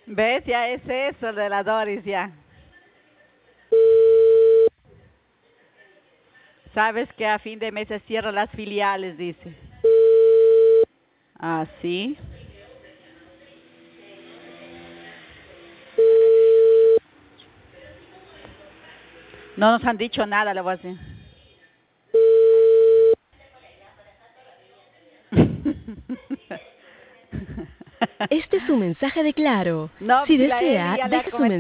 ¿Ves? Ya es eso de la Doris, ya. Sabes que a fin de mes se cierran las filiales, dice. Ah, sí. No nos han dicho nada, le voy a decir. Este es su mensaje de Claro. No, Si si la Eli desea, ya le ha deje su mensaje.